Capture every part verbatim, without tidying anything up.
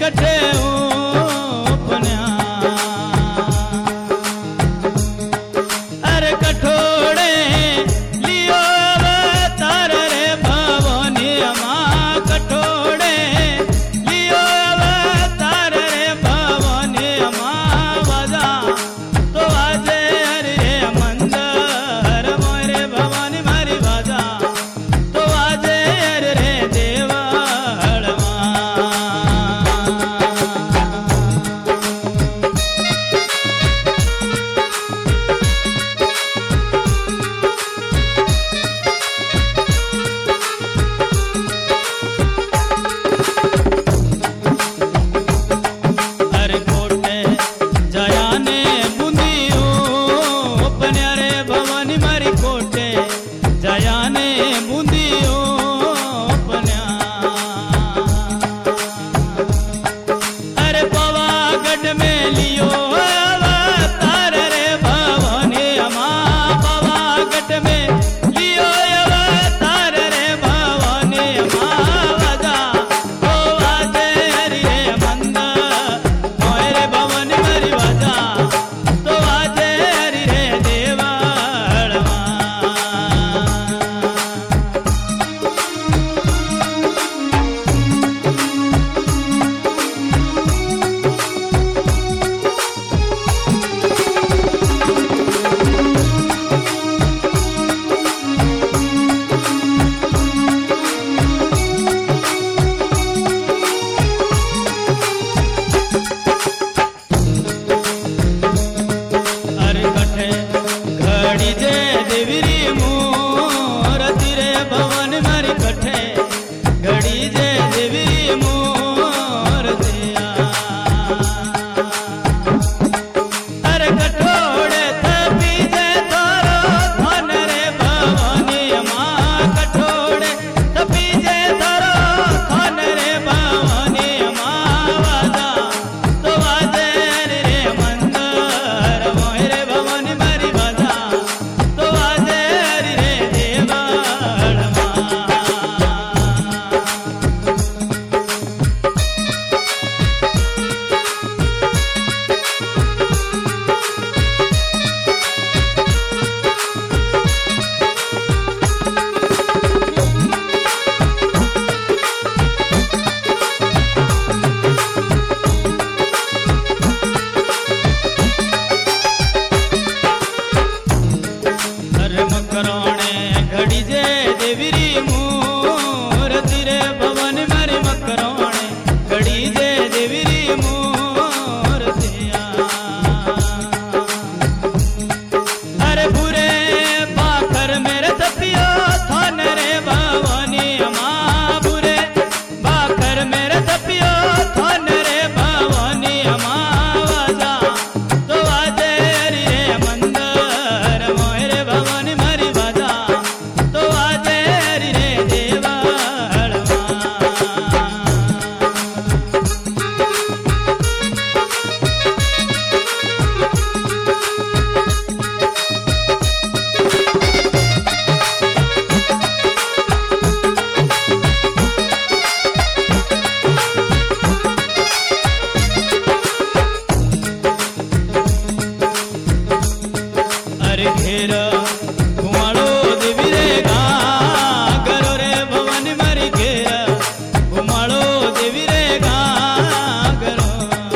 कठे उपन्या अरे कठोड़े लियो अवतार रे भवानी अमा कठोड़े लियो अवतार रे भवानी अमा वाजा तो आजे हरि रे मंदर मोरे भवानी मारी वाजा तो आजे हरि रे देवा जयाने बूंदियो अपन्या अरे पवागढ़ में लियो अवतार रे भवानी अमा पवागढ़ में लियो अवतार रे भवानी अमा वाजा तो वाजे हरि रे मंदर मोरे भवानी मरी वाजा तो वाजे हरि रे देवा घड़ी जे देवीरी मूरति रे भवन मारी कठे घड़ी जे देवीरी मूरतिया अरे कठोड़े तपी जे तोरो धन रे भवानी अमा कठोड़े तपी जे तोरो धन रे भवानी अमा वाजा तो वाजे हरि रे मंदर मोरे भवानी मारी वाजा तो वाजे हरि रे देवा घड़ी जे देवीरी मूरति रे भवन मारी मकरोणे घड़ी जे देवीरी मूरतिया अरे बुरे बाखर मेरे तपियो थान रे भवानी अमा बुरे बाखर मेरे तपियो थान रे भवानी अमा वाजा तो वाजे हरि रे मंदर मोरे भवानी मारी वाजा तो आजे हरि रे देवा अरे घेरा घुमाड़ो देवी रे गा करो रे भवानी मारी घेरा घुमाड़ो देवी रे गा करो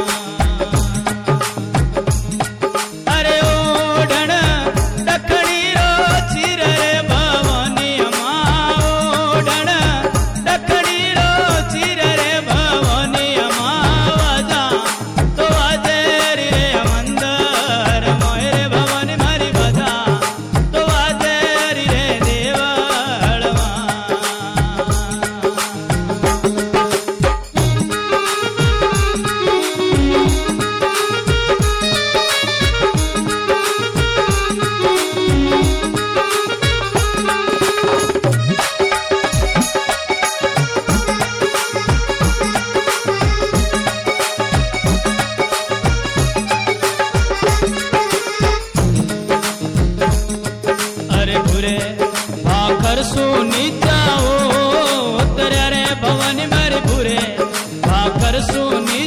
अरे ओढ़ण दखनी रो चिर रे भवानी अमा ओढ़ण दखनी रो चिर रे भवानी अमा वाजा तो वाजे हरि रे मंदर मोरे भवानी मारी वाजा तो वाजे हरि रे देवा भाखर सुनी जाओ उतरे रे भवानी मारी भूरे भाखर सुनी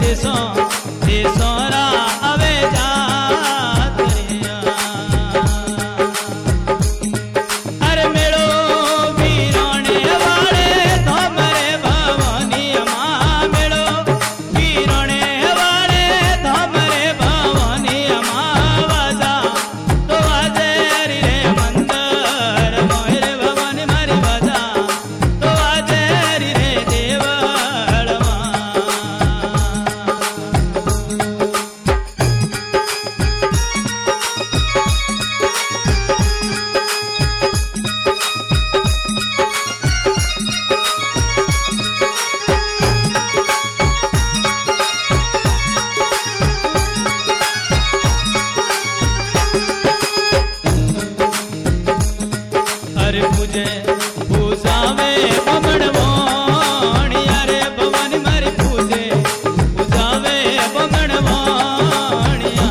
देशों देशों रा अवे जात रिया। अरे मेड़ो वीराणे वाले धाम रे भवानी अम्मा मेड़ो वीराणे वाले धाम रे भवानी अम्मा वाजा तो वाजे हरि रे मंदर मोहरे भवानी मारी वाजा तो वाजे हरि रे देवळमा। अरे पूजे पूजावे बमणवाणी अरे भवानी मारी पूजे पूजावे बमणवाणिया।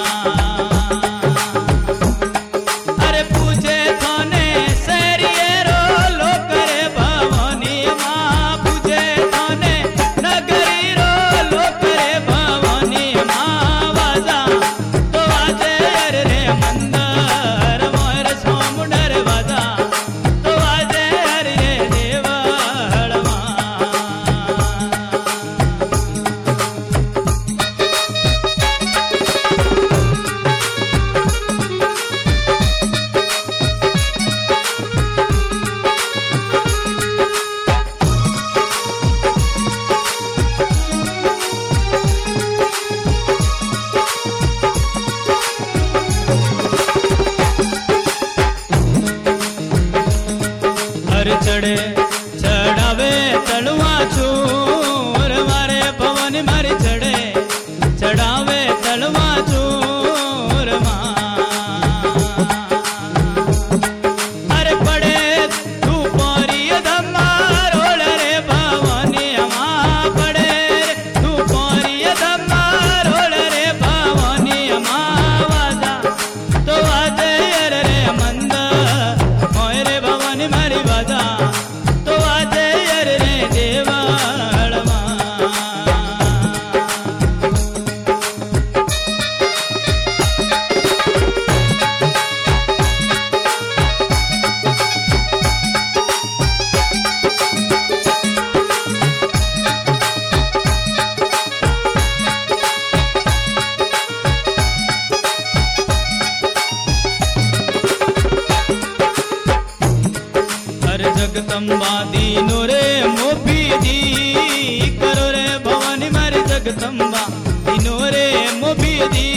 अरे पूजे थाने सेरिये रो लोक रे भवानी माँ पूजे थाने नगरी रो लोक रे भवानी माँ वाजा तो वाजे अरे रे मंदर मोर सोमुंडर वाजा तो वाजे हरि रे देवळमा। हर चढ़े चढ़ावे तलवा चूर मारे भवानी मारी चढ़े चढ़ावे तलवा चूर माँ। अरे पड़े तू पोरी धम्मा रोल रे भवानी अम्मा पड़े तू पोरी धम्मा रोल रे भवानी अम्मा वाजा तो वाजे अरे रे मंदर मोहरे भवानी मारी वाजा तो वाजे अरे रे देवळमा। हर जगदम्बा दीनो रे मोभी दी करो रे भवानी मारी जगदम्बा दीनो रे मोभी दी